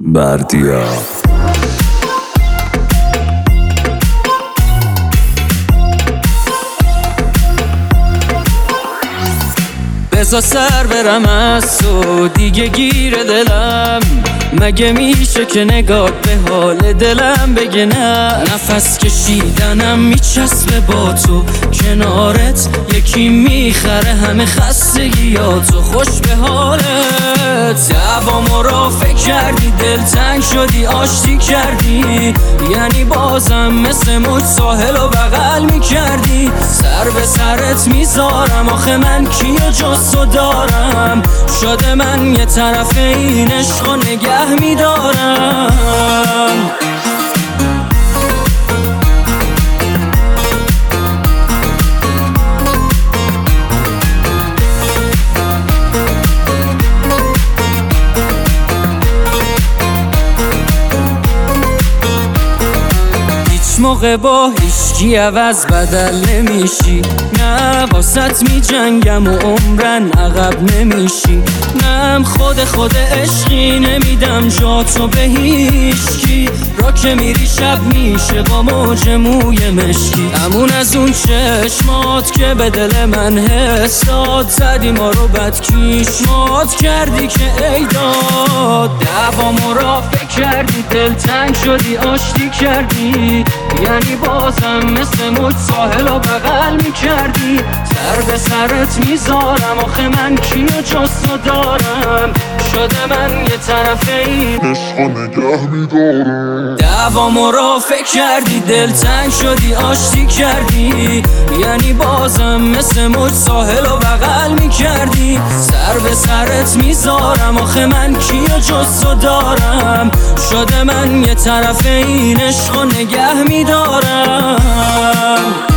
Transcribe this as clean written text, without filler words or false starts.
بردیا بزا سر برم از تو دیگه گیر دلم، مگه میشه که نگات به حال دلم بگه نه؟ نفس کشیدنم میچسبه با تو، کنارت یکی میخره همه خستگیاتو. خوش به حالت، دعوامو را فکر کردی، دلتنگ شدی آشتی کردی، یعنی بازم مثل موج ساحل و بغل میکردی. سر به سرت میذارم، آخه من کیو جز تو دارم؟ شده من یه طرف این عشق و نگه میدارم. موقع با هیچکی عوض بدل نمیشی، نه واسط میجنگم و عمرن عقب نمیشی، نه خود عشقی نمیدم جاتو به هیچکی. را که میری شب میشه با موج موی مشکی، امون از اون چشمات که به دل من حس داد، زدی ما رو بد کیشمات کردی که ای داد. دعوامو را فکر کردی، دلتنگ شدی آشتی کردی، یعنی بازم مثل موج ساحل و بغل میکردی. سر به سرت میذارم، آخه من کیو جز تو دارم؟ شده من یه طرف این عشق و نگه میدارم. دعوامو را فکر کردی، دلتنگ شدی آشتی کردی، یعنی بازم مثل موج ساحل و بغل میکردی. سر به سرت میذارم، آخه من کیو جز تو دارم؟ شده من یه طرف این عشق و نگه میدارم.